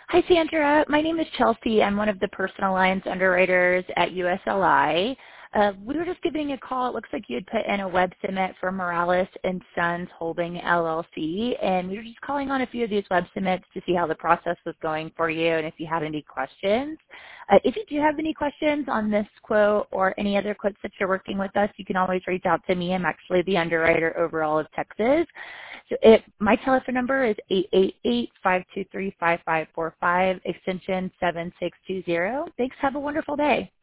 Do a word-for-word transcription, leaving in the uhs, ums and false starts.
Hi, Sandra. My name is Chelsea. I'm one of the personal lines underwriters at U S L I. Uh, we were just giving a call. It looks like you had put in a web submit for Morales and Sons Holding L L C, and we were just calling on a few of these web submits to see how the process was going for you and if you had any questions. Uh, if you do have any questions on this quote or any other quotes that you're working with us, you can always reach out to me. I'm actually the underwriter over all of Texas. So it, my telephone number is eight eight eight, five two three, five five four five, extension seven six two zero. Thanks. Have a wonderful day.